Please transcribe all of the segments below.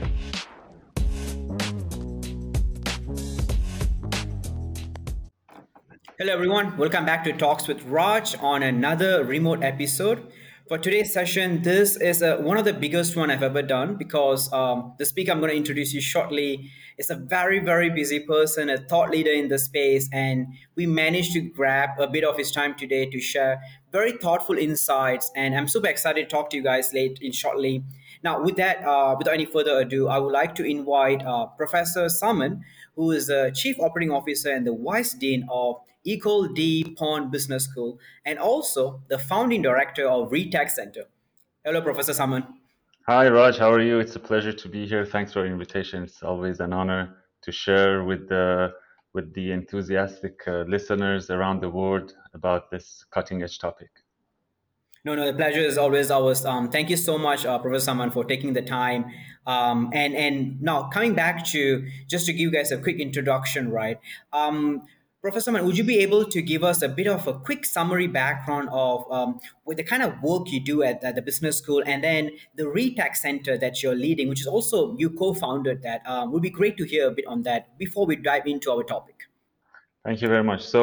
Hello, everyone. Welcome back to Talks with Raj on another remote episode. For today's session, this is one of the biggest one I've ever done because the speaker I'm going to introduce you shortly is a very, very busy person, a thought leader in the space, and we managed to grab a bit of his time today to share very thoughtful insights. And I'm super excited to talk to you guys late in shortly. Now, with that, without any further ado, I would like to invite Professor Salman, who is the Chief Operating Officer and the Vice Dean of Ecole de Pont Business School, and also the founding director of RETAC Center. Hello, Professor Salman. Hi, Raj. How are you? It's a pleasure to be here. Thanks for your invitation. It's always an honor to share with the enthusiastic listeners around the world about this cutting edge topic. No, the pleasure is always ours. Thank you so much, Professor Saman, for taking the time. And now coming back to just to give you guys a quick introduction, right? Professor Saman, would you be able to give us a bit of a quick summary background of with the kind of work you do at the business school, and then the RETAC Center that you're leading, which is also you co-founded that? Would be great to hear a bit on that before we dive into our topic. Thank you very much.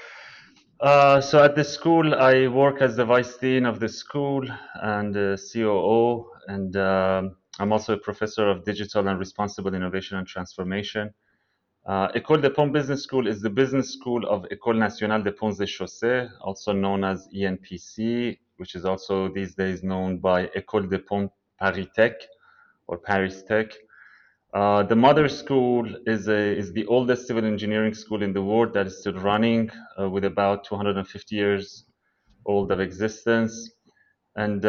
So at the school, I work as the vice dean of the school and COO, and I'm also a professor of digital and responsible innovation and transformation. École des Ponts Business School is the business school of École Nationale des Ponts et Chaussées, also known as ENPC, which is also these days known by École des Ponts Paris Tech or Paris Tech. The mother school is the oldest civil engineering school in the world that is still running with about 250 years old of existence. And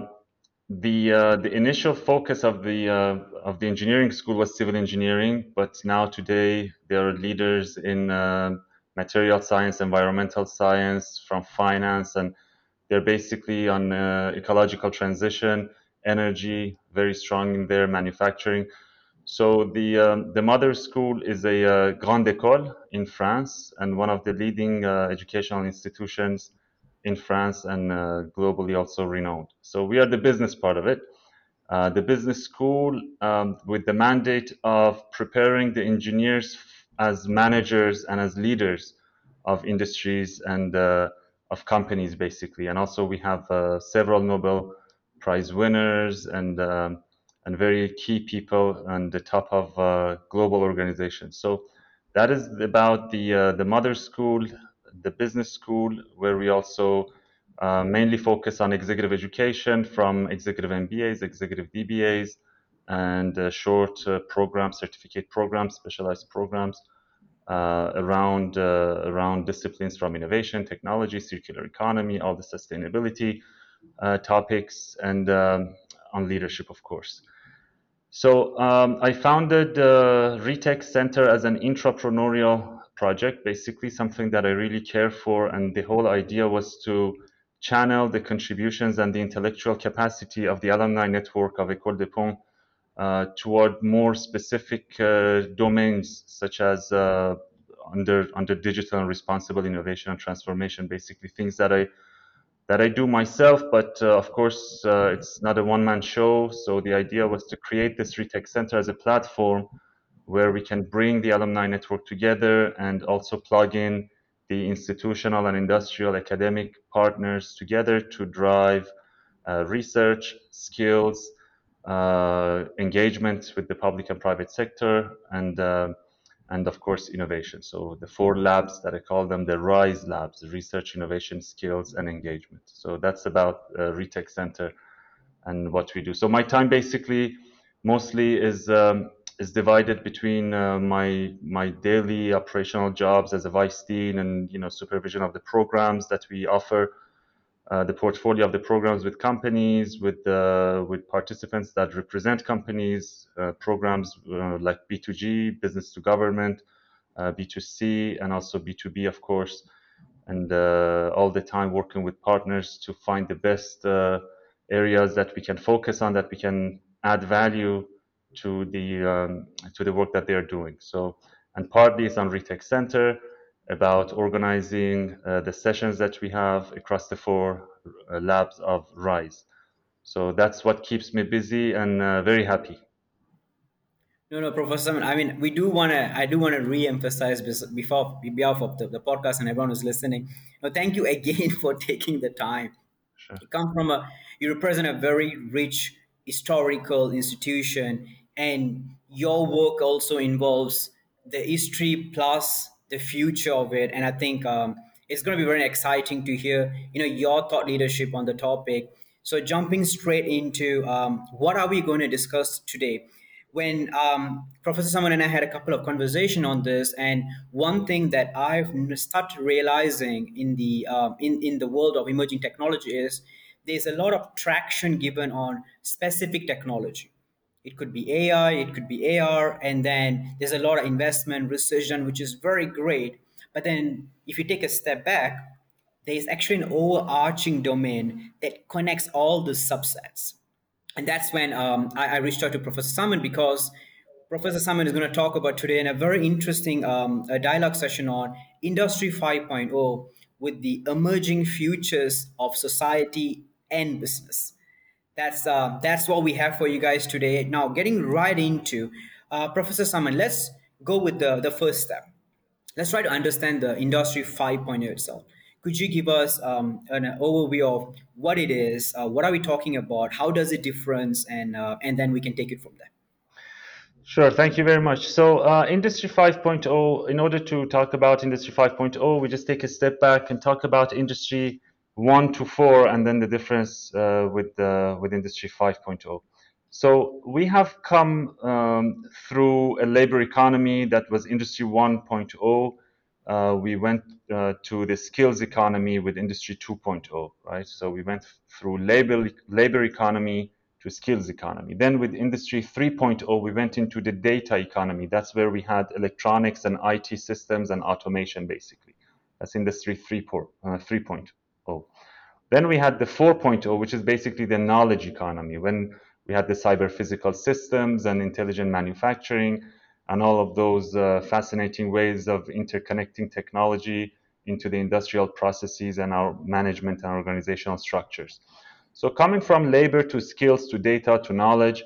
the initial focus of the engineering school was civil engineering, but now today there are leaders in material science, environmental science, from finance, and they're basically on ecological transition, energy, very strong in their manufacturing. So the mother school is a grande école in France and one of the leading educational institutions in France and globally also renowned. So we are the business part of it. The business school with the mandate of preparing the engineers as managers and as leaders of industries and of companies, basically. And also we have several Nobel Prize winners and very key people on the top of global organizations. So that is about the mother school, the business school, where we also mainly focus on executive education from executive MBAs, executive DBAs, and short programs, certificate programs, specialized programs around disciplines from innovation, technology, circular economy, all the sustainability topics, and on leadership, of course. So I founded RETAC Center as an intrapreneurial project, basically something that I really care for. And the whole idea was to channel the contributions and the intellectual capacity of the alumni network of École des Ponts toward more specific domains, such as under digital and responsible innovation and transformation, basically things that I do myself, but of course, it's not a one-man show. So the idea was to create this RETAC Center as a platform where we can bring the alumni network together and also plug in the institutional and industrial academic partners together to drive research, skills, engagement with the public and private sector, and of course innovation. So the four labs that I call them, the RISE labs: research, innovation, skills, and engagement. So that's about RETAC Center and what we do. So my time basically mostly is divided between my daily operational jobs as a vice dean and supervision of the programs that we offer, the portfolio of the programs with companies, with participants that represent companies, programs like B2G, business to government, B2C, and also B2B, of course, and all the time working with partners to find the best areas that we can focus on, that we can add value to the work that they are doing. So, and partly it's on RETAC Center, about organizing the sessions that we have across the four labs of RISE. So that's what keeps me busy and very happy. No, no, Professor Simon. I mean, I do want to re-emphasize before, behalf of the podcast and everyone who's listening. No, thank you again for taking the time. Sure. You come from a, you represent a very rich historical institution, and your work also involves the history plus the future of it. And I think it's going to be very exciting to hear, your thought leadership on the topic. So jumping straight into what are we going to discuss today? When Professor Saman and I had a couple of conversation on this, and one thing that I've started realizing in the in the world of emerging technology is there's a lot of traction given on specific technology. It could be AI, it could be AR, and then there's a lot of investment, research, done, which is very great. But then if you take a step back, there's actually an overarching domain that connects all the subsets. And that's when I reached out to Professor Saman, because Professor Saman is going to talk about today in a very interesting a dialogue session on Industry 5.0 with the emerging futures of society and business. That's what we have for you guys today. Now, getting right into Professor Saman, let's go with the first step. Let's try to understand the Industry 5.0 itself. Could you give us an overview of what it is? What are we talking about? How does it difference? And then we can take it from there. Sure, thank you very much. So, Industry 5.0, in order to talk about Industry 5.0, we just take a step back and talk about Industry 1 to 4 and then the difference with Industry 5.0. So, we have come through a labor economy that was Industry 1.0. We went to the skills economy with Industry 2.0, right? So, we went through labor economy to skills economy. Then with Industry 3.0, we went into the data economy. That's where we had electronics and IT systems and automation, basically. That's Industry 3.0. Then we had the 4.0, which is basically the knowledge economy, when we had the cyber physical systems and intelligent manufacturing and all of those fascinating ways of interconnecting technology into the industrial processes and our management and organizational structures. So coming from labor to skills to data to knowledge,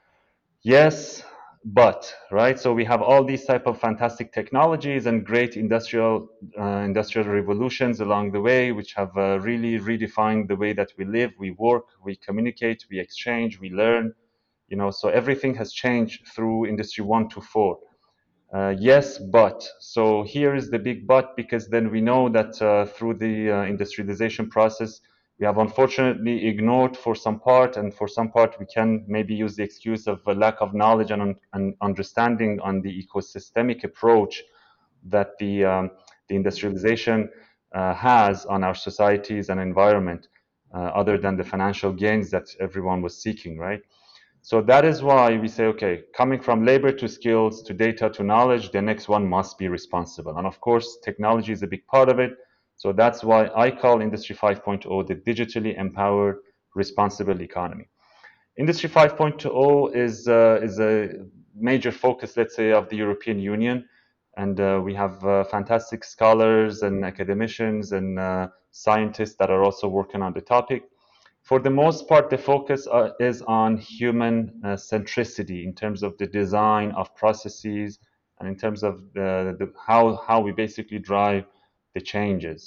yes, but right. So we have all these type of fantastic technologies and great industrial revolutions along the way, which have really redefined the way that we live, we work, we communicate, we exchange, we learn. So everything has changed through Industry 1 to 4. Yes, but. So here is the big but, because then we know that through the industrialization process, we have unfortunately ignored for some part, and for some part we can maybe use the excuse of a lack of knowledge and understanding on the ecosystemic approach that the industrialization has on our societies and environment, other than the financial gains that everyone was seeking, right? So that is why we say, okay, coming from labor to skills to data to knowledge, the next one must be responsible. And of course, technology is a big part of it. So that's why I call Industry 5.0 the digitally empowered responsible economy. Industry 5.0 is a major focus, let's say, of the European Union. And we have fantastic scholars and academicians and scientists that are also working on the topic. For the most part, the focus is on human centricity in terms of the design of processes and in terms of how we basically drive the changes.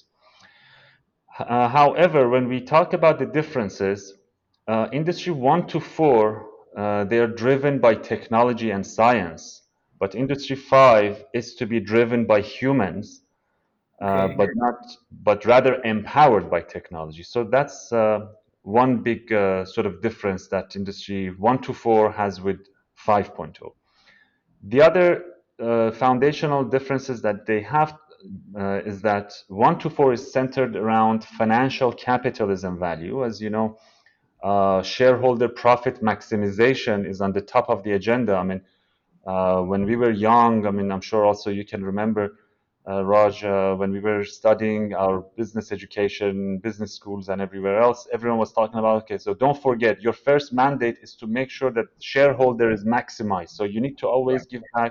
However, when we talk about the differences, Industry 1 to 4, they are driven by technology and science, but Industry 5 is to be driven by humans, Okay. but rather empowered by technology. So that's one big sort of difference that Industry 1 to 4 has with 5.0. The other foundational differences that they have is that 1 to 4 is centered around financial capitalism value. As you know, shareholder profit maximization is on the top of the agenda. I mean, when we were young, I mean, I'm sure also you can remember, Raj, when we were studying our business education, business schools, and everywhere else, everyone was talking about, okay, so don't forget, your first mandate is to make sure that shareholder is maximized. So you need to always give back,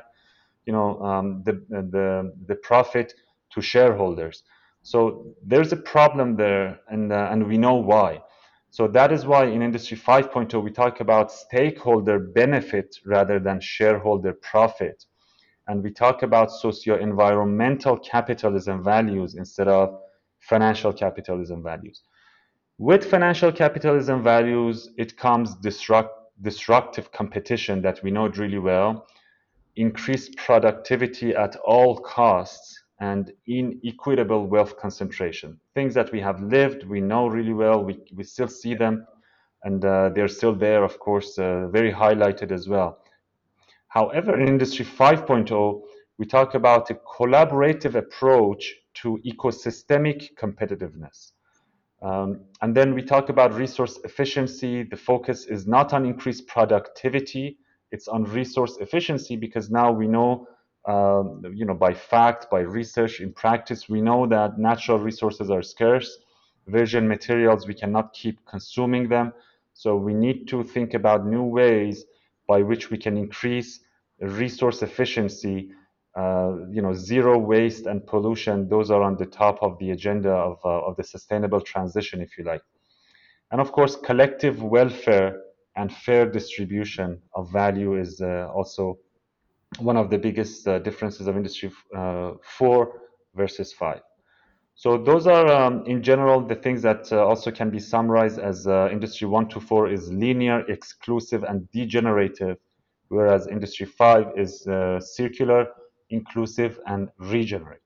the profit to shareholders. So there's a problem there, and we know why. So that is why in Industry 5.0, we talk about stakeholder benefit rather than shareholder profit. And we talk about socio-environmental capitalism values instead of financial capitalism values. With financial capitalism values, it comes disruptive competition that we know really well, increased productivity at all costs, and inequitable wealth concentration. Things that we have lived, we know really well, we still see them, and they're still there, of course, very highlighted as well. However, in Industry 5.0, we talk about a collaborative approach to ecosystemic competitiveness. And then we talk about resource efficiency. The focus is not on increased productivity, it's on resource efficiency because now we know, by fact, by research, in practice, we know that natural resources are scarce. Virgin materials, we cannot keep consuming them. So we need to think about new ways by which we can increase resource efficiency. Zero waste and pollution, those are on the top of the agenda of the sustainable transition, if you like. And of course, collective welfare and fair distribution of value is also one of the biggest differences of Industry 4 versus 5. So those are, in general, the things that also can be summarized as Industry 1 to 4 is linear, exclusive, and degenerative, whereas Industry 5 is circular, inclusive, and regenerative.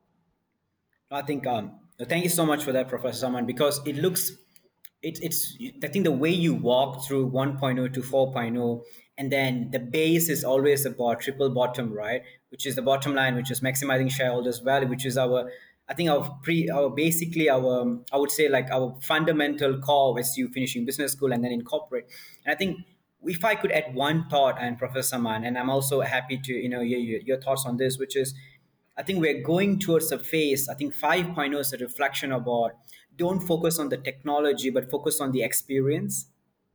I think thank you so much for that, Professor Saman, because it looks it's I think the way you walk through 1.0 to 4.0, and then the base is always about triple bottom, right? Which is the bottom line, which is maximizing shareholders value, which is our, I think our basically our I would say like our fundamental core as you finishing business school and then in corporate. And I think if I could add one thought, and Professor Saman, and I'm also happy to hear your thoughts on this, which is I think we're going towards a phase. I think 5.0 is a reflection about don't focus on the technology, but focus on the experience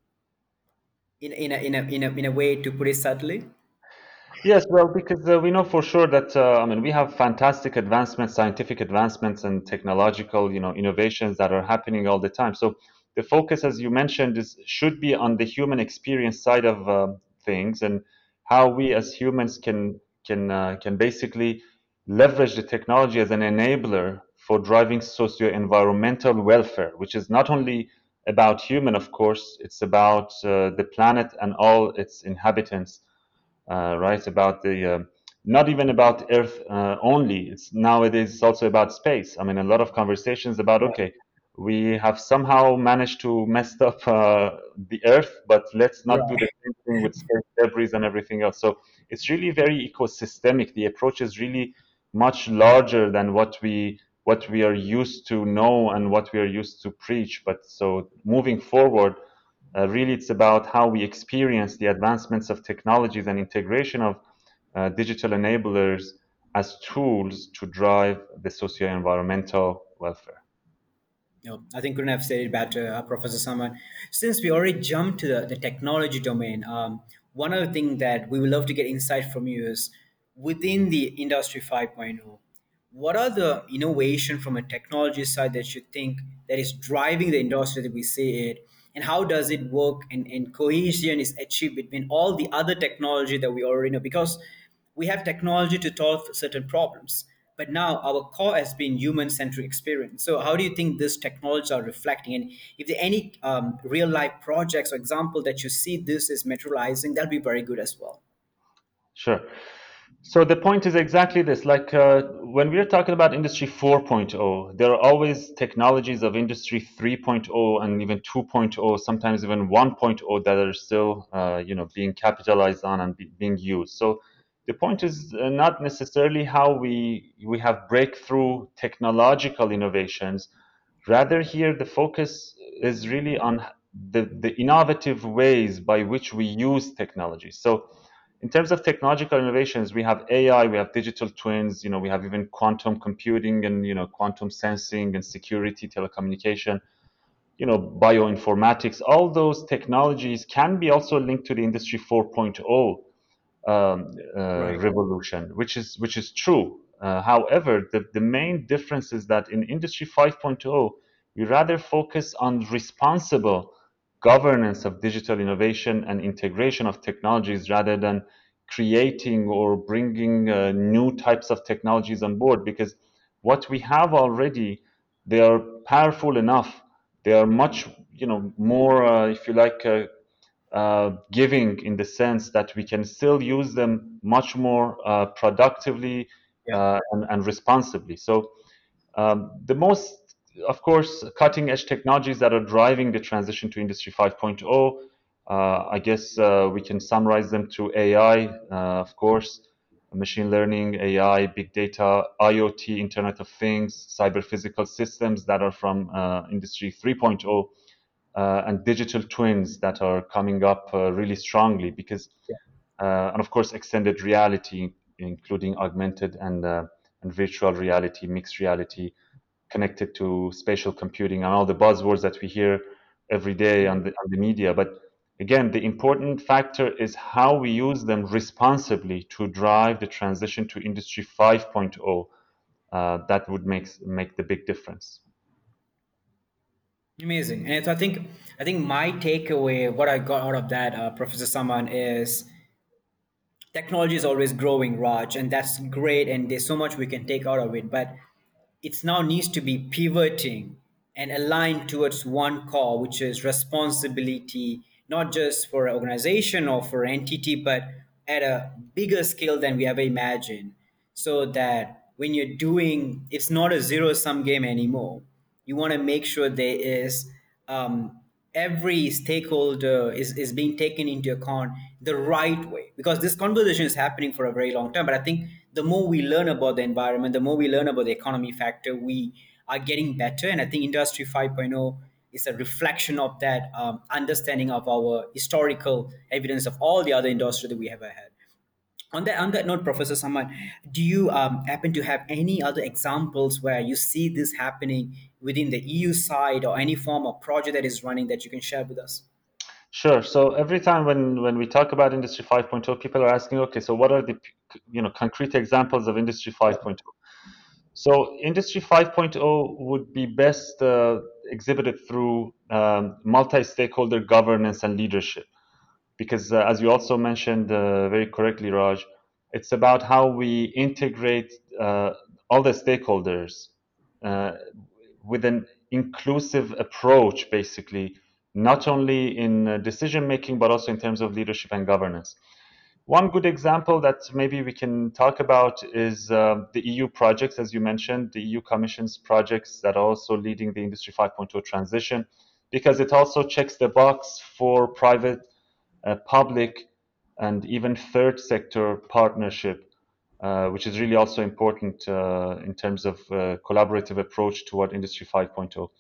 in a way to put it subtly. Yes, well, because we know for sure that we have fantastic advancements, scientific advancements, and technological, innovations that are happening all the time. So the focus, as you mentioned, is should be on the human experience side of things and how we as humans can basically leverage the technology as an enabler for driving socio-environmental welfare, which is not only about human, of course, it's about the planet and all its inhabitants, right? About the not even about Earth only. It's nowadays it's also about space. I mean, a lot of conversations about Right. okay, we have somehow managed to mess up the Earth, but let's not do the Right. same thing with space debris and everything else. So it's really very ecosystemic. The approach is really much larger than what we are used to know and what we are used to preach. But so moving forward, really, it's about how we experience the advancements of technologies and integration of digital enablers as tools to drive the socio-environmental welfare. I think couldn't have said it better, Professor Saman. Since we already jumped to the technology domain, one other thing that we would love to get insight from you is within the Industry 5.0, what are the innovation from a technology side that you think that is driving the industry that we see it, and how does it work and cohesion is achieved between all the other technology that we already know? Because we have technology to solve certain problems, but now our core has been human-centric experience. So how do you think these technologies are reflecting? And if there are any real-life projects or example that you see this is materializing, that'll be very good as well. Sure. So the point is exactly this. Like when we're talking about Industry 4.0, there are always technologies of Industry 3.0 and even 2.0, sometimes even 1.0 that are still, being capitalized on and being used. So the point is not necessarily how we have breakthrough technological innovations. Rather, here the focus is really on the innovative ways by which we use technology. So in terms of technological innovations, we have AI, we have digital twins, we have even quantum computing and quantum sensing and security, telecommunication, bioinformatics. All those technologies can be also linked to the Industry 4.0 Right. revolution, which is true. However, the main difference is that in Industry 5.0, We rather focus on responsible governance of digital innovation and integration of technologies rather than creating or bringing new types of technologies on board, because what we have already, they are powerful enough. They are much, more, if you like, giving, in the sense that we can still use them much more productively Yeah. and responsibly. So the most, of course, cutting edge technologies that are driving the transition to Industry 5.0, I guess we can summarize them to AI, of course, machine learning, AI, big data, IoT, Internet of Things, cyber physical systems that are from Industry 3.0, and digital twins that are coming up really strongly because, and of course, extended reality, including augmented and virtual reality, mixed reality, connected to spatial computing and all the buzzwords that we hear every day on the media. But again, the important factor is how we use them responsibly to drive the transition to Industry 5.0. That would make the big difference. Amazing. And I think my takeaway, what I got out of that, Professor Saman, is technology is always growing, Raj, and that's great. And there's so much we can take out of it, but it's now needs to be pivoting and aligned towards one core, which is responsibility, not just for an organization or for an entity, but at a bigger scale than we ever imagined. So that when you're doing, it's not a zero sum game anymore. You want to make sure there is every stakeholder is being taken into account the right way, because this conversation is happening for a very long time. But I think the more we learn about the environment, the more we learn about the economy factor, we are getting better. And I think Industry 5.0 is a reflection of that understanding of our historical evidence of all the other industry that we have had. On that note, Professor Saman, do you happen to have any other examples where you see this happening within the EU side, or any form of project that is running that you can share with us? Sure. So every time when we talk about Industry 5.0, people are asking, okay, so what are the concrete examples of Industry Yeah. 5.0? So Industry 5.0 would be best exhibited through multi-stakeholder governance and leadership, because as you also mentioned very correctly, Raj, it's about how we integrate all the stakeholders uh, with an inclusive approach, basically, not only in decision making, but also in terms of leadership and governance. One good example that maybe we can talk about is the EU projects, as you mentioned, the EU Commission's projects that are also leading the Industry 5.0 transition, because it also checks the box for private, public, and even third sector partnership, which is really also important in terms of collaborative approach toward Industry 5.0.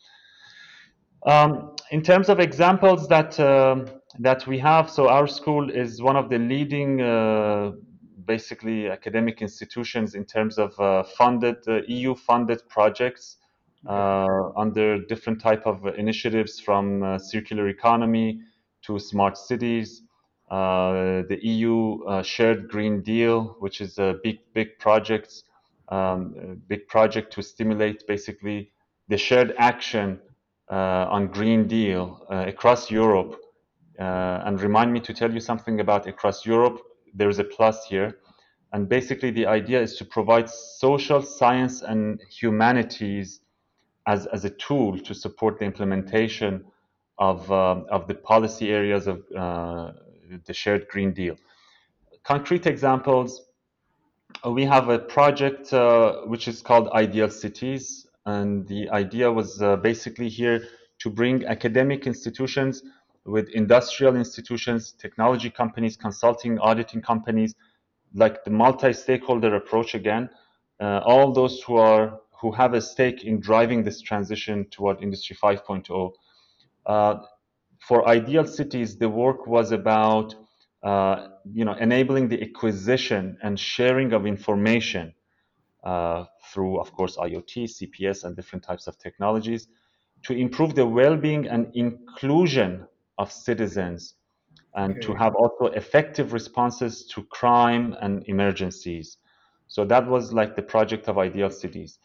In terms of examples that we have, so our school is one of the leading, basically, academic institutions in terms of funded EU-funded projects Okay. under different type of initiatives, from circular economy to smart cities. The EU Shared Green Deal, which is a big project, a big project to stimulate basically the shared action on Green Deal across Europe. And remind me to tell you something about across Europe. There's a plus here. And basically, the idea is to provide social science and humanities as a tool to support the implementation of the policy areas of the shared Green Deal. Concrete examples, we have a project which is called Ideal Cities, and the idea was basically here to bring academic institutions with industrial institutions, technology companies, consulting, auditing companies, like the multi-stakeholder approach again, all those who have a stake in driving this transition toward Industry 5.0. For Ideal Cities, the work was about enabling the acquisition and sharing of information through, of course, IoT, CPS, and different types of technologies to improve the well-being and inclusion of citizens, and to Okay. have also effective responses to crime and emergencies. So that was like the project of Ideal Cities.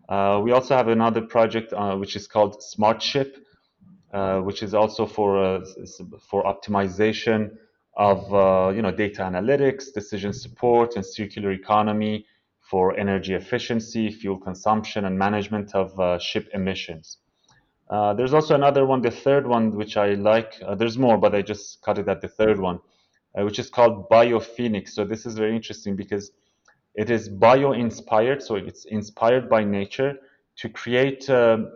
We also have another project which is called Smart Ship, which is also for optimization of data analytics, decision support, and circular economy for energy efficiency, fuel consumption, and management of ship emissions. There's also another one, the third one, which I like. There's more, but I just cut it at the third one, which is called BioPhoenix. So this is very interesting because it is bio-inspired, so it's inspired by nature to create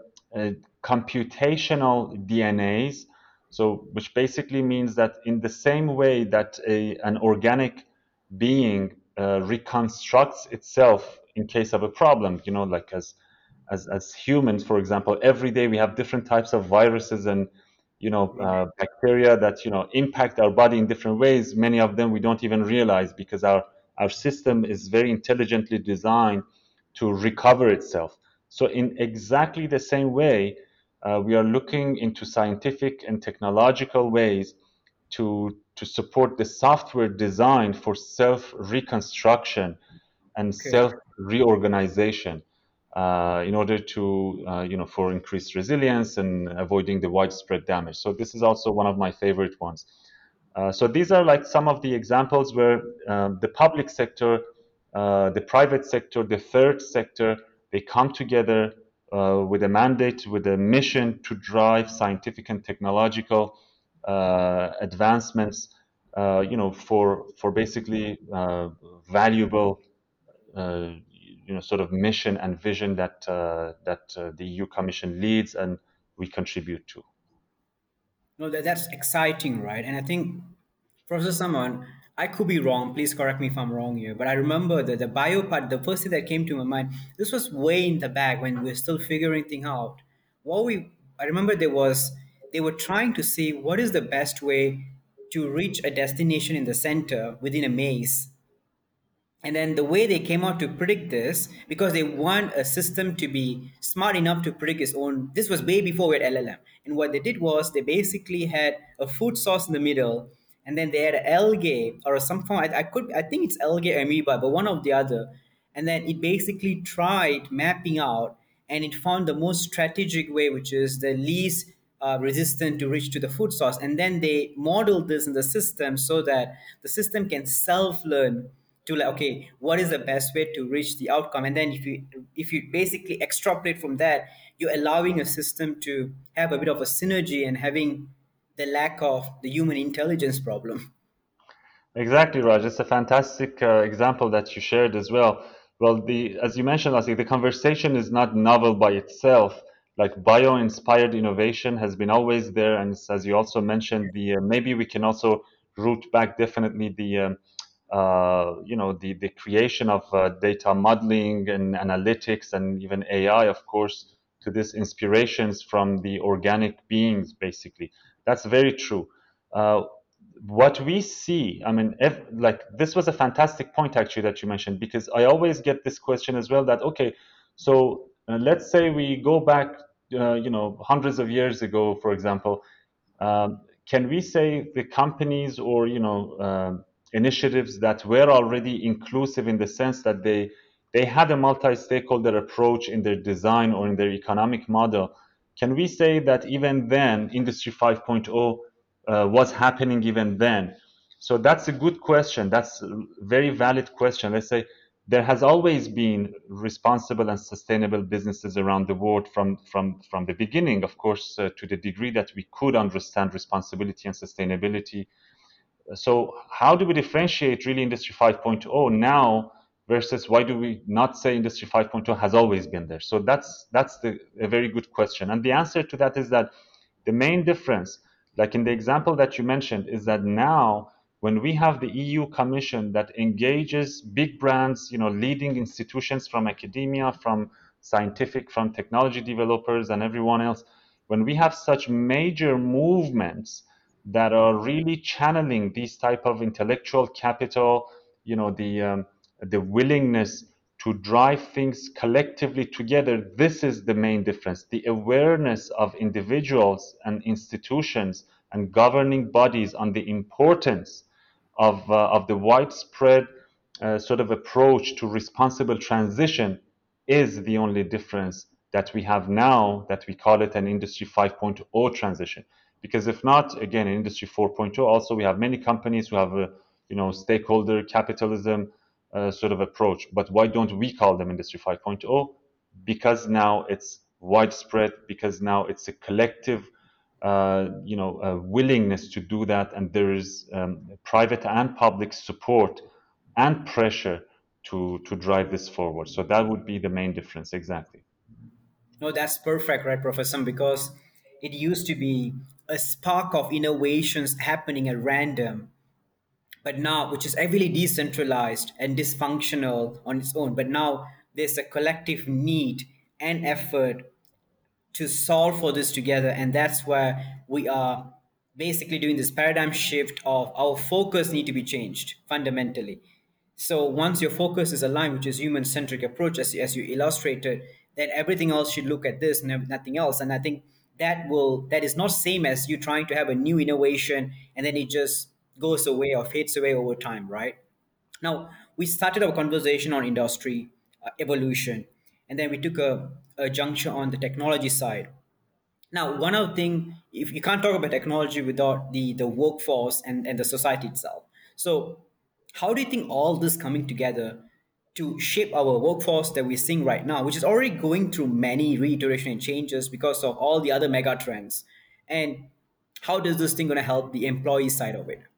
computational DNAs. So, which basically means that in the same way that an organic being reconstructs itself in case of a problem, like as humans, for example, every day we have different types of viruses and bacteria that impact our body in different ways. Many of them we don't even realize because our system is very intelligently designed to recover itself. So in exactly the same way, we are looking into scientific and technological ways to support the software design for self reconstruction and Okay. self reorganization in order to for increased resilience and avoiding the widespread damage. So this is also one of my favorite ones. So these are like some of the examples where the public sector, the private sector, the third sector, they come together with a mandate, with a mission to drive scientific and technological advancements, for basically valuable, sort of mission and vision that the EU Commission leads and we contribute to. No, that's exciting, right? And I think, Professor Saman, I could be wrong. Please correct me if I'm wrong here. But I remember that the bio part, the first thing that came to my mind, this was way in the back when we were still figuring things out. I remember they were trying to see what is the best way to reach a destination in the center within a maze. And then the way they came out to predict this, because they want a system to be smart enough to predict its own. This was way before we had LLM. And what they did was they basically had a food source in the middle, and then they had algae or some form. I think it's algae or amoeba, but one of the other. And then it basically tried mapping out, and it found the most strategic way, which is the least resistant to reach to the food source. And then they modeled this in the system so that the system can self-learn to, like, okay, what is the best way to reach the outcome. And then if you basically extrapolate from that, you're allowing a system to have a bit of a synergy and having the lack of the human intelligence problem. Exactly, Raj. It's a fantastic example that you shared as well. Well, as you mentioned, Lasik, the conversation is not novel by itself. Like bio-inspired innovation has been always there, and as you also mentioned, the maybe we can also root back definitely the creation of data modeling and analytics and even AI, of course, to these inspirations from the organic beings. Basically, that's very true. Uh, what we see, I mean, like this was a fantastic point actually that you mentioned, because I always get this question as well that, okay, so let's say we go back hundreds of years ago, for example. Can we say the companies or initiatives that were already inclusive in the sense that they had a multi-stakeholder approach in their design or in their economic model? Can we say that even then Industry 5.0 was happening even then? So that's a good question. That's a very valid question. Let's say there has always been responsible and sustainable businesses around the world from the beginning, of course, to the degree that we could understand responsibility and sustainability. So how do we differentiate really Industry 5.0 now versus why do we not say Industry 5.0 has always been there? So that's a very good question. And the answer to that is that the main difference, like in the example that you mentioned, is that now when we have the EU Commission that engages big brands, leading institutions from academia, from scientific, from technology developers and everyone else, when we have such major movements that are really channeling these type of intellectual capital, the willingness to drive things collectively together, this is the main difference. The awareness of individuals and institutions and governing bodies on the importance of the widespread sort of approach to responsible transition is the only difference that we have now, that we call it an Industry 5.0 transition. Because if not, again, in Industry 4.0, also we have many companies who have a stakeholder capitalism sort of approach. But why don't we call them Industry 5.0? Because now it's widespread, because now it's a collective willingness to do that, and there is private and public support and pressure to drive this forward. So that would be the main difference, exactly. No, that's perfect, right, Professor? Because it used to be a spark of innovations happening at random, but now, which is heavily decentralized and dysfunctional on its own. But now there's a collective need and effort to solve for this together, and that's where we are basically doing this paradigm shift of our focus need to be changed fundamentally. So once your focus is aligned, which is human centric approach, as you illustrated, then everything else should look at this and nothing else. And I think that is not same as you trying to have a new innovation and then it just goes away or fades away over time, right? Now, we started our conversation on industry evolution, and then we took a juncture on the technology side. Now, one of the thing, if you can't talk about technology without the workforce and the society itself. So, how do you think all this coming together to shape our workforce that we're seeing right now, which is already going through many reiteration and changes because of all the other mega trends? And how does this thing going to help the employee side of it?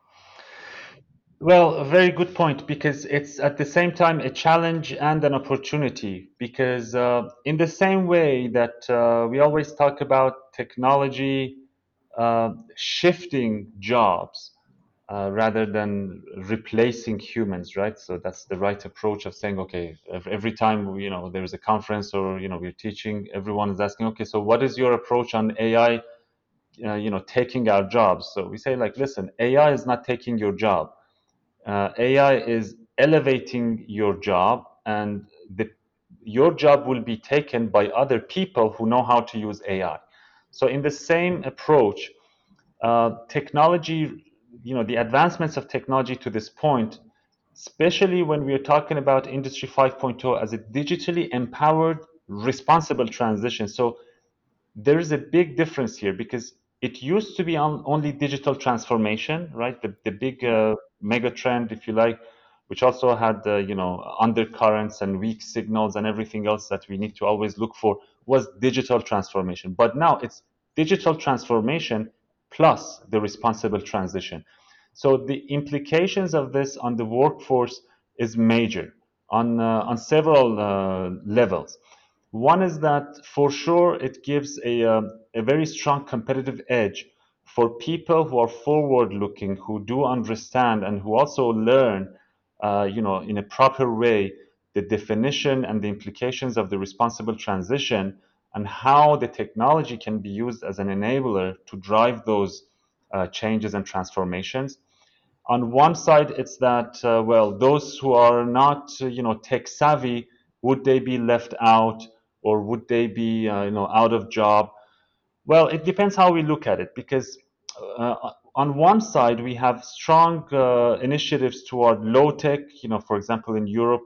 Well, a very good point, because it's at the same time a challenge and an opportunity. Because in the same way that we always talk about technology shifting jobs rather than replacing humans, right? So that's the right approach of saying, okay, every time there's a conference or we're teaching, everyone is asking, okay, so what is your approach on AI? Taking our jobs. So we say, like, listen, AI is not taking your job. AI is elevating your job, and your job will be taken by other people who know how to use AI. So, in the same approach, technology, the advancements of technology to this point, especially when we are talking about Industry 5.0 as a digitally empowered, responsible transition. So, there is a big difference here, because it used to be only digital transformation, right? The big mega trend, if you like, which also had undercurrents and weak signals and everything else that we need to always look for, was digital transformation. But now it's digital transformation plus the responsible transition. So the implications of this on the workforce is major on several levels. One is that for sure it gives a very strong competitive edge for people who are forward looking, who do understand, and who also learn, in a proper way, the definition and the implications of the responsible transition, and how the technology can be used as an enabler to drive those changes and transformations. On one side, it's that well, those who are not tech savvy, would they be left out, or would they be out of job? Well, it depends how we look at it, because on one side we have strong initiatives toward low tech. For example, in Europe,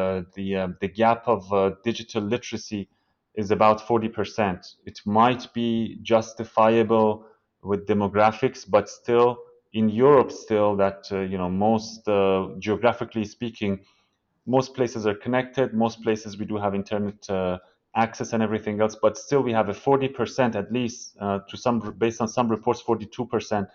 the gap of digital literacy is about 40%. It might be justifiable with demographics, but still, in Europe, still that most geographically speaking, most places are connected. Most places we do have internet access and everything else, but still we have a 40% at least, based on some reports, 42%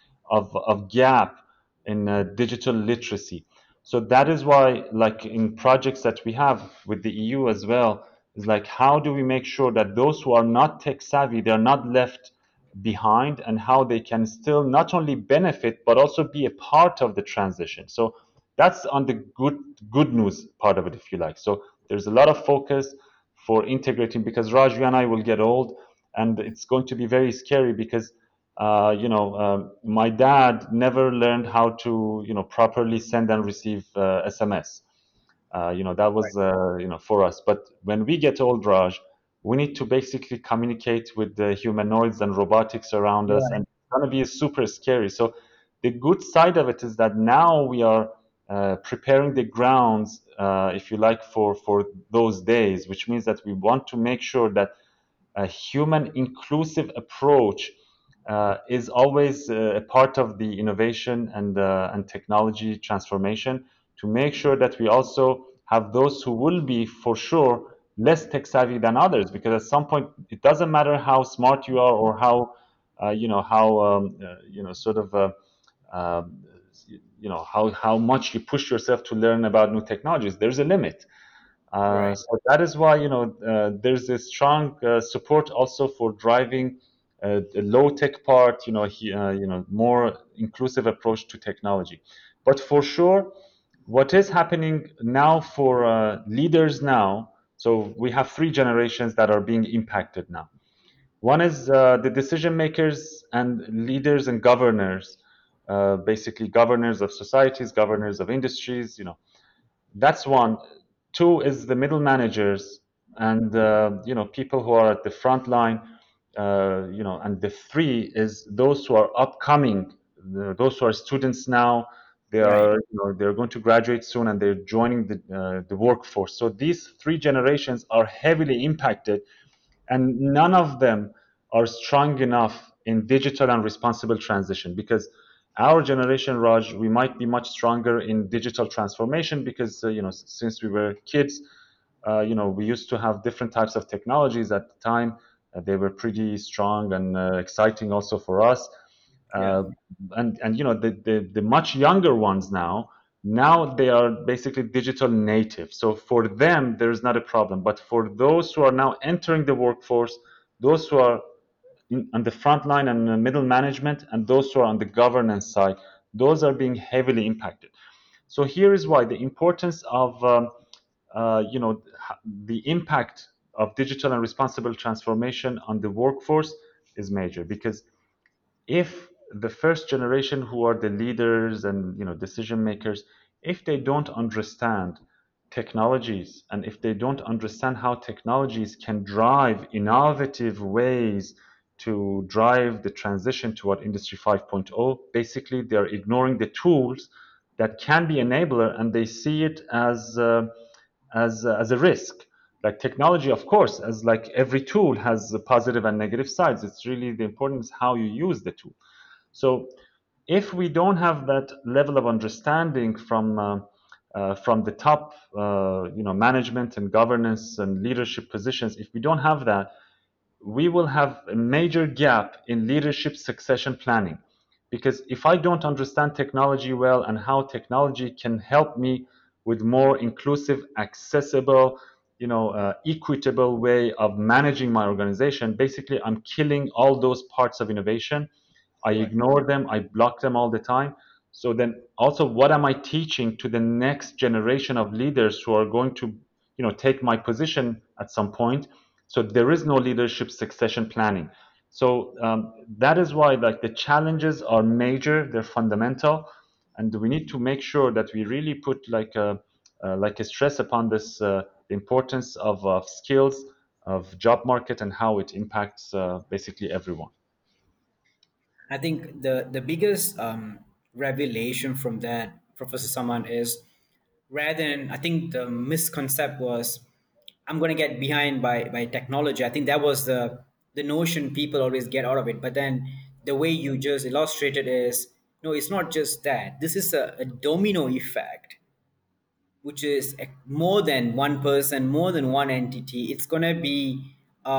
of gap in digital literacy. So that is why, like in projects that we have with the EU as well, is like, how do we make sure that those who are not tech savvy, they are not left behind, and how they can still not only benefit but also be a part of the transition. So that's on the good news part of it, if you like. So there's a lot of focus for integrating, because Raj, you and I will get old, and it's going to be very scary, because my dad never learned how to properly send and receive SMS. That was for us. But when we get old, Raj, we need to basically communicate with the humanoids and robotics around us, Right. and it's going to be super scary. So the good side of it is that now we are preparing the grounds, if you like, for those days, which means that we want to make sure that a human inclusive approach is always a part of the innovation and technology transformation, to make sure that we also have those who will be for sure less tech savvy than others, because at some point it doesn't matter how smart you are or how sort of um, how much you push yourself to learn about new technologies. There's a limit. Right. So that is why there's a strong support also for driving the low tech part, more inclusive approach to technology. But for sure, what is happening now for leaders now, so we have three generations that are being impacted now. One is the decision makers and leaders and governors, basically governors of societies, governors of industries. That's one. Two is the middle managers and people who are at the front line. And the three is those who are upcoming, those who are students now. They Right. are they're going to graduate soon and they're joining the workforce. So these three generations are heavily impacted, and none of them are strong enough in digital and responsible transition, because our generation, Raj, we might be much stronger in digital transformation because since we were kids, we used to have different types of technologies at the time. They were pretty strong and exciting also for us. Yeah. uh, and the much younger ones now they are basically digital native, so for them there is not a problem. But for those who are now entering the workforce, those who are on the front line and the middle management, and those who are on the governance side, those are being heavily impacted. So here is why the importance of the impact of digital and responsible transformation on the workforce is major. Because if the first generation, who are the leaders and decision makers, if they don't understand technologies, and if they don't understand how technologies can drive innovative ways to drive the transition toward industry 5.0, basically they're ignoring the tools that can be enabler, and they see it as a risk. Like technology, of course, as like every tool has the positive and negative sides. It's really the importance how you use the tool. So if we don't have that level of understanding from the top, management and governance and leadership positions, if we don't have that, we will have a major gap in leadership succession planning. Because if I don't understand technology well and how technology can help me with more inclusive, accessible, equitable way of managing my organization, basically I'm killing all those parts of innovation. I Right. ignore them, I block them all the time. So then also, what am I teaching to the next generation of leaders who are going to, take my position at some point? So there is no leadership succession planning. So that is why, like, the challenges are major, they're fundamental, and we need to make sure that we really put like a stress upon this, the importance of skills, of job market, and how it impacts basically everyone. I think the biggest revelation from that, Professor Saman, is rather than, I think the misconcept was I'm going to get behind by technology. I think that was the notion people always get out of it. But then the way you just illustrated is, no, it's not just that. This is a domino effect, which is more than one person, more than one entity. It's going to be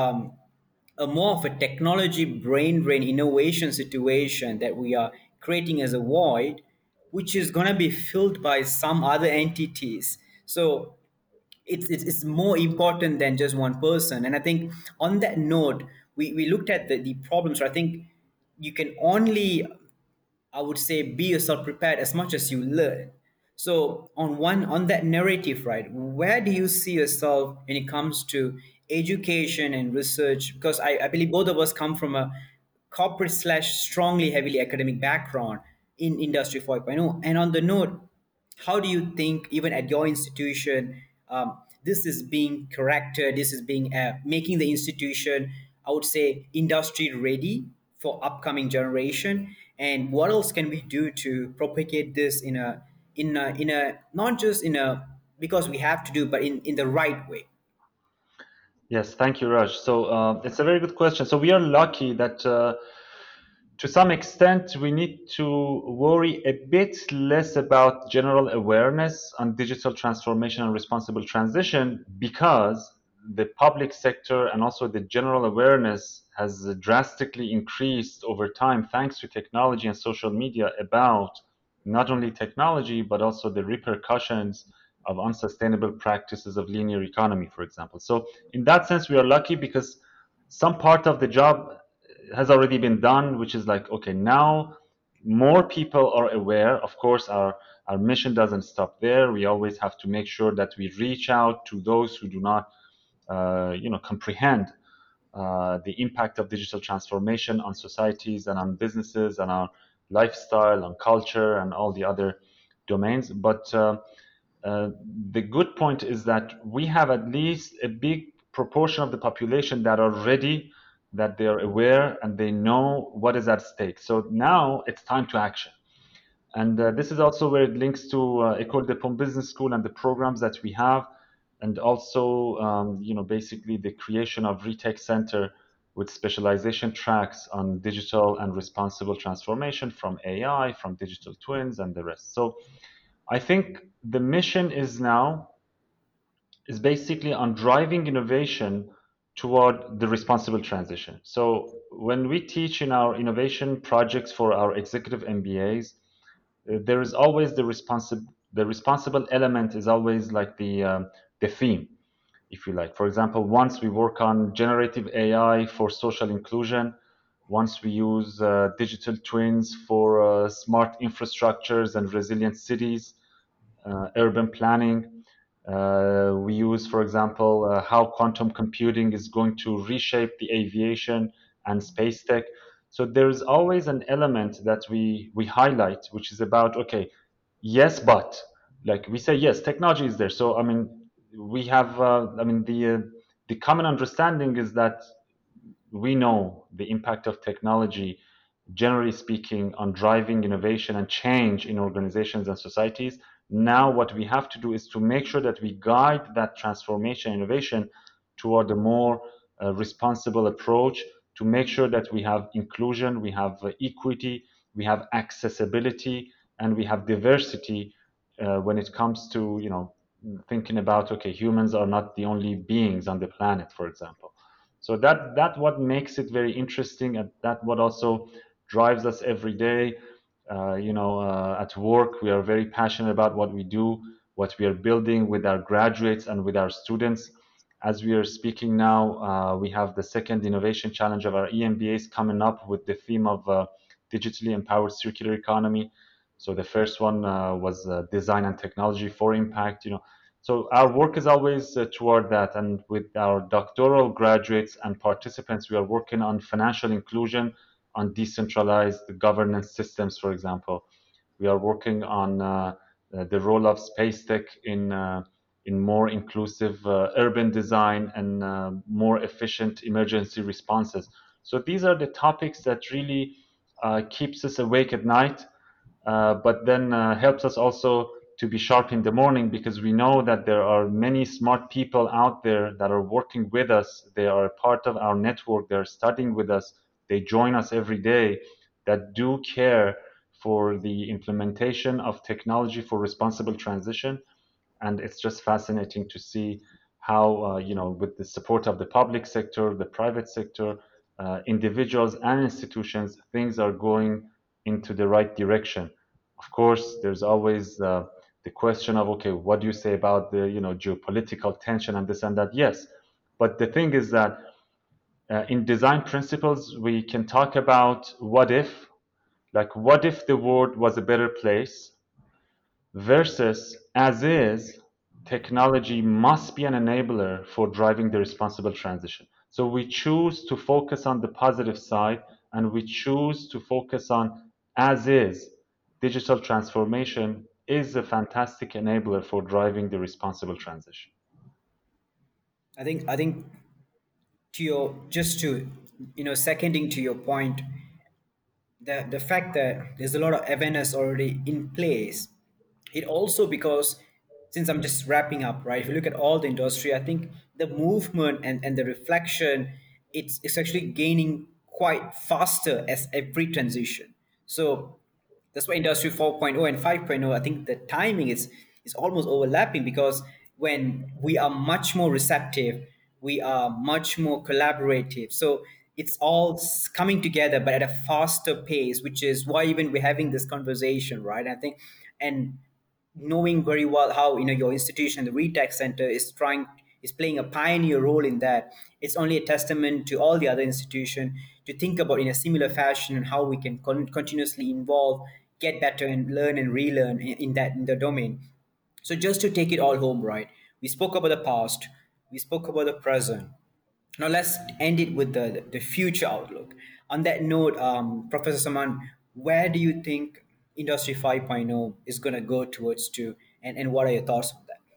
a more of a technology brain drain innovation situation that we are creating as a void, which is going to be filled by some other entities. So it's more important than just one person. And I think on that note, we looked at the problems. So I think you can only, I would say, be yourself prepared as much as you learn. So on that narrative, right, where do you see yourself when it comes to education and research? Because I believe both of us come from a corporate slash strongly heavily academic background in industry 4.0. And on the note, how do you think even at your institution this is being corrected, this is being making the institution, I would say, industry ready for upcoming generation? And what else can we do to propagate this in a in a not just in a because we have to do, but in the right way. Yes, thank you, Raj. So it's a very good question. So we are lucky that to some extent we need to worry a bit less about general awareness on digital transformation and responsible transition because the public sector and also the general awareness has drastically increased over time thanks to technology and social media about not only technology but also the repercussions of unsustainable practices of linear economy, for example. So in that sense, we are lucky because some part of the job has already been done, which is like, okay, now more people are aware. Of course, our mission doesn't stop there. We always have to make sure that we reach out to those who do not, comprehend the impact of digital transformation on societies and on businesses and our lifestyle, on culture, and all the other domains. But uh, the good point is that we have at least a big proportion of the population that are ready, that they are aware, and they know what is at stake. So now it's time to action. And this is also where it links to École de Pont Business School and the programs that we have, and also, basically the creation of Retech Center with specialization tracks on digital and responsible transformation from AI, from digital twins, and the rest. So I think the mission is basically on driving innovation toward the responsible transition. So when we teach in our innovation projects for our executive MBAs, there is always the responsible element is always like the theme, if you like. For example, once we work on generative AI for social inclusion, once we use digital twins for smart infrastructures and resilient cities, urban planning. We use, for example, how quantum computing is going to reshape the aviation and space tech. So there is always an element that we highlight, which is about, okay, yes, but like we say, yes, technology is there. So I mean, we have, the common understanding is that we know the impact of technology, generally speaking, on driving innovation and change in organizations and societies. Now, what we have to do is to make sure that we guide that transformation innovation toward a more responsible approach, to make sure that we have inclusion, we have equity, we have accessibility, and we have diversity when it comes to, thinking about, okay, humans are not the only beings on the planet, for example. So that what makes it very interesting, and that what also drives us every day. At work, we are very passionate about what we do, what we are building with our graduates and with our students. As we are speaking now, we have the second innovation challenge of our EMBAs coming up with the theme of digitally empowered circular economy. So the first one was design and technology for impact. So our work is always toward that, and with our doctoral graduates and participants, we are working on financial inclusion, on decentralized governance systems, for example. We are working on the role of space tech in more inclusive urban design and more efficient emergency responses. So these are the topics that really keeps us awake at night, but then helps us also to be sharp in the morning, because we know that there are many smart people out there that are working with us. They are a part of our network. They're studying with us. They join us every day, that do care for the implementation of technology for responsible transition. And it's just fascinating to see how, with the support of the public sector, the private sector, individuals and institutions, things are going into the right direction. Of course, there's always the question of, okay, what do you say about the geopolitical tension and this and that? Yes, but the thing is that in design principles we can talk about what if, like what if the world was a better place, versus as is, technology must be an enabler for driving the responsible transition. So we choose to focus on the positive side, and we choose to focus on as is. Digital transformation is a fantastic enabler for driving the responsible transition. I think to your just to seconding to your point, the fact that there's a lot of awareness already in place It also because, since I'm just wrapping up, right? If you look at all the industry, I think the movement and the reflection, it's actually gaining quite faster as every transition. So that's why industry 4.0 and 5.0, I think the timing is almost overlapping, because when we are much more receptive, we are much more collaborative. So it's all coming together, but at a faster pace, which is why even we're having this conversation, right? I think, and knowing very well how your institution, the RETAC Center, is playing a pioneer role in that. It's only a testament to all the other institutions to think about in a similar fashion and how we can continuously involve, get better, and learn and relearn in the domain. So just to take it all home, right? We spoke about the past, we spoke about the present. Now let's end it with the future outlook. On that note, Professor Saman, where do you think Industry 5.0 is going to go towards to, and what are your thoughts on that?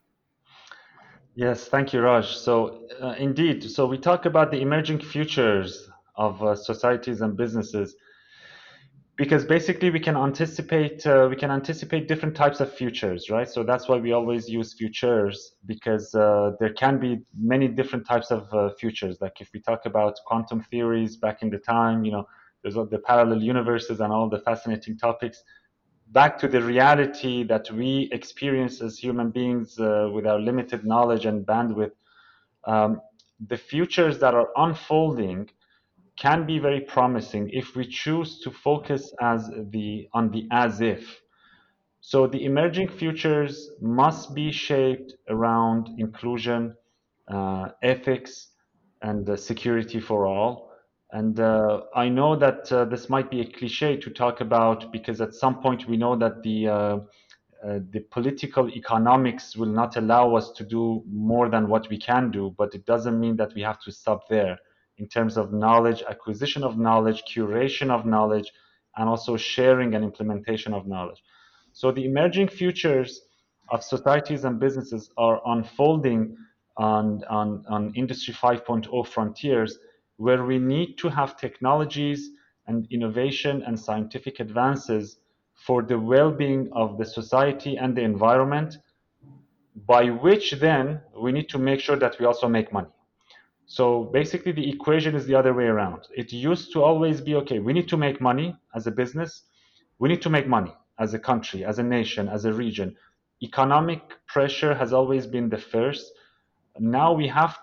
Yes, thank you, Raj. So, indeed, so we talk about the emerging futures of societies and businesses, because basically we can anticipate different types of futures, right? So that's why we always use futures, because there can be many different types of futures. Like if we talk about quantum theories back in the time, there's all the parallel universes and all the fascinating topics. Back to the reality that we experience as human beings with our limited knowledge and bandwidth, um, the futures that are unfolding can be very promising if we choose to focus on the as if. So the emerging futures must be shaped around inclusion, ethics, and security for all. And I know that this might be a cliche to talk about, because at some point we know that the political economics will not allow us to do more than what we can do, but it doesn't mean that we have to stop there in terms of knowledge, acquisition of knowledge, curation of knowledge, and also sharing and implementation of knowledge. So the emerging futures of societies and businesses are unfolding on Industry 5.0 frontiers, where we need to have technologies and innovation and scientific advances for the well-being of the society and the environment, by which then we need to make sure that we also make money. So basically the equation is the other way around. It used to always be, okay, we need to make money as a business, we need to make money as a country, as a nation, as a region. Economic pressure has always been the first. Now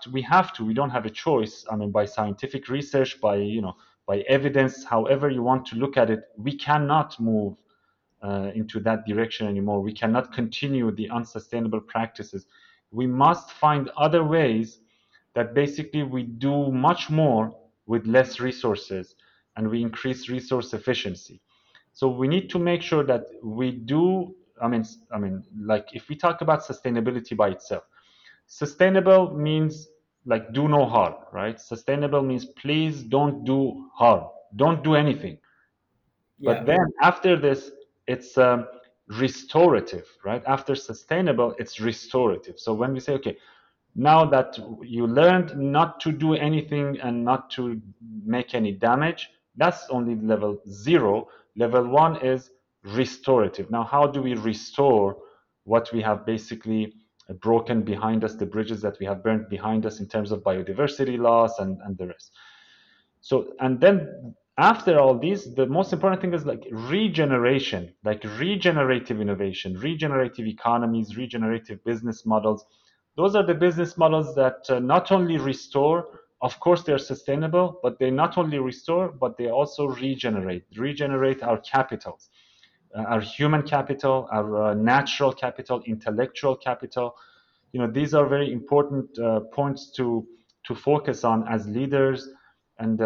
we don't have a choice. I mean, by scientific research, by evidence, however you want to look at it, we cannot move into that direction anymore. We cannot continue the unsustainable practices. We must find other ways that basically we do much more with less resources, and we increase resource efficiency. So we need to make sure that we do. I mean, like if we talk about sustainability by itself, sustainable means like do no harm, right? Sustainable means please don't do harm, don't do anything. But Yeah. then after this, it's restorative, right? After sustainable, it's restorative. So when we say, okay, now that you learned not to do anything and not to make any damage, that's only level 0. Level 1 is restorative. Now, how do we restore what we have basically broken behind us, the bridges that we have burnt behind us in terms of biodiversity loss and the rest? So, and then after all these, the most important thing is like regeneration, like regenerative innovation, regenerative economies, regenerative business models. Those are the business models that not only restore, of course they're sustainable, but they not only restore, but they also regenerate our capitals, our human capital, our natural capital, intellectual capital. These are very important points to focus on as leaders and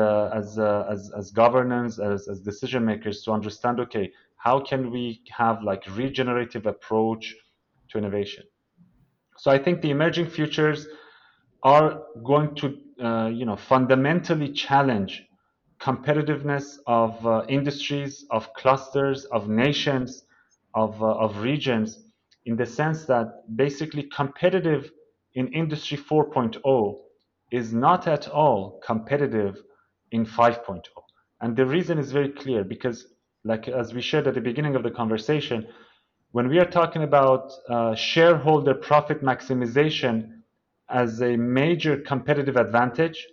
as governance, as decision makers, to understand, okay, how can we have like regenerative approach to innovation? So I think the emerging futures are going to fundamentally challenge competitiveness of industries, of clusters, of nations, of regions, in the sense that basically competitive in Industry 4.0 is not at all competitive in 5.0. And the reason is very clear, because like as we shared at the beginning of the conversation, When we are talking about shareholder profit maximization as a major competitive advantage,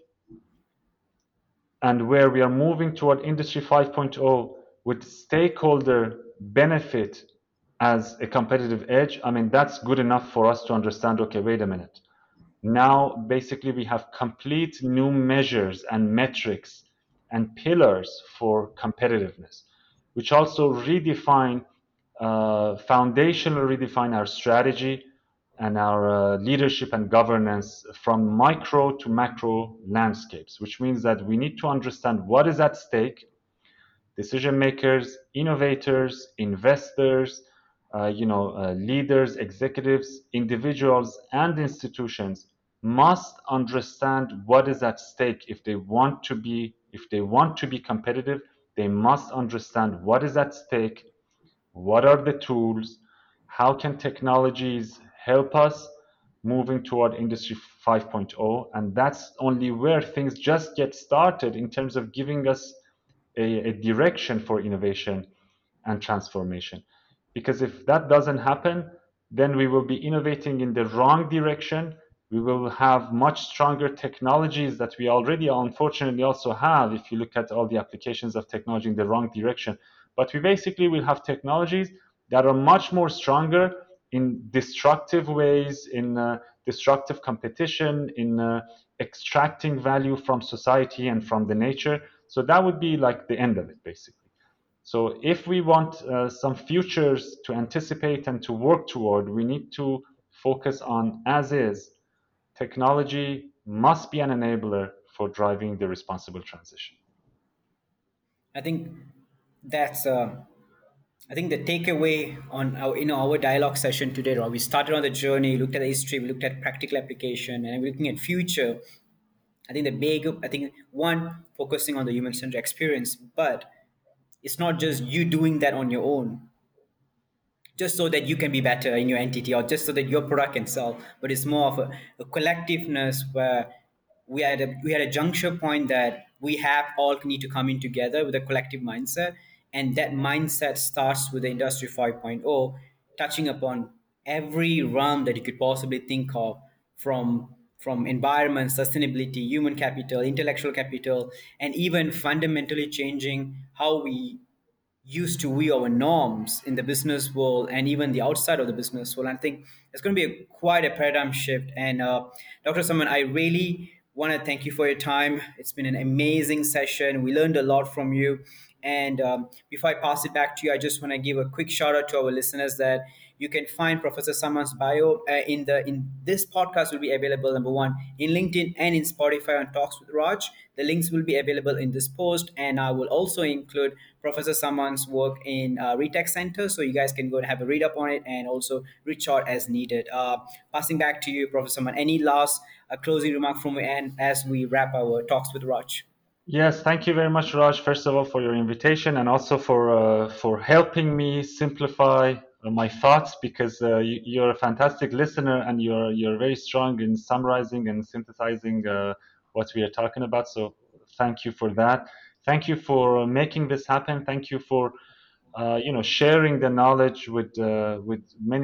and where we are moving toward Industry 5.0 with stakeholder benefit as a competitive edge, I mean, that's good enough for us to understand, okay, wait a minute. Now, basically, we have complete new measures and metrics and pillars for competitiveness, which also foundationally redefine our strategy and our leadership and governance from micro to macro landscapes, which means that we need to understand what is at stake. Decision makers, innovators, investors, leaders, executives, individuals, and institutions must understand what is at stake if they want to be competitive. They must understand what is at stake, what are the tools, how can technologies help us moving toward Industry 5.0, and that's only where things just get started in terms of giving us a direction for innovation and transformation. Because if that doesn't happen, then we will be innovating in the wrong direction. We will have much stronger technologies that we already unfortunately also have if you look at all the applications of technology in the wrong direction. But we basically will have technologies that are much more stronger in destructive ways, in destructive competition, in extracting value from society and from the nature. So that would be like the end of it, basically. So if we want some futures to anticipate and to work toward, we need to focus on as is. Technology must be an enabler for driving the responsible transition. I think that's I think the takeaway on our dialogue session today, Rob, we started on the journey, looked at the history, we looked at practical application, and we're looking at future. I think one, focusing on the human centered experience, but it's not just you doing that on your own just so that you can be better in your entity or just so that your product can sell, but it's more of a collectiveness where we had a juncture point that we have all need to come in together with a collective mindset, and that mindset starts with the Industry 5.0, touching upon every realm that you could possibly think of, from environment, sustainability, human capital, intellectual capital, and even fundamentally changing how we used to we our norms in the business world and even the outside of the business world. I think it's going to be quite a paradigm shift. And Dr. Saman, I really want to thank you for your time. It's been an amazing session. We learned a lot from you. And before I pass it back to you, I just want to give a quick shout out to our listeners that you can find Professor Saman's bio in this podcast will be available, number one, in LinkedIn and in Spotify on Talks with Raj. The links will be available in this post, and I will also include Professor Saman's work in Retech Center, so you guys can go and have a read up on it and also reach out as needed. Passing back to you, Professor Saman. Any last closing remark from your end as we wrap our Talks with Raj? Yes, thank you very much, Raj. First of all, for your invitation and also for helping me simplify my thoughts because you're a fantastic listener and you're very strong in summarizing and synthesizing what we are talking about. So thank you for that. Thank you for making this happen. Thank you for sharing the knowledge with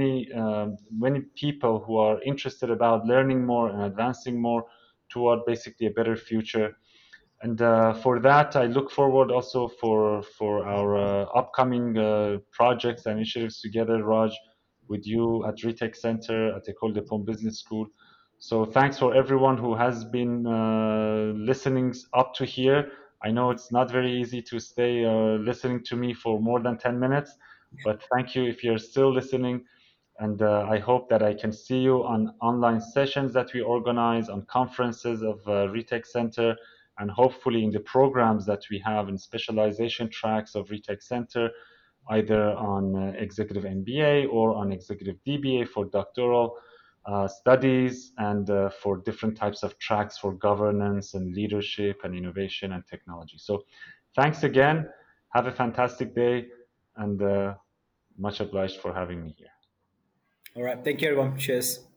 many people who are interested about learning more and advancing more toward basically a better future. And for that, I look forward also for our upcoming projects and initiatives together, Raj, with you at Retech Center at École de Pont Business School. So thanks for everyone who has been listening up to here. I know it's not very easy to stay listening to me for more than 10 minutes, but thank you if you're still listening. And I hope that I can see you on online sessions that we organize, on conferences of Retech Center, and hopefully in the programs that we have in specialization tracks of Retech Center, either on executive MBA or on executive DBA for doctoral studies and for different types of tracks for governance and leadership and innovation and technology. So thanks again. Have a fantastic day and much obliged for having me here. All right. Thank you, everyone. Cheers.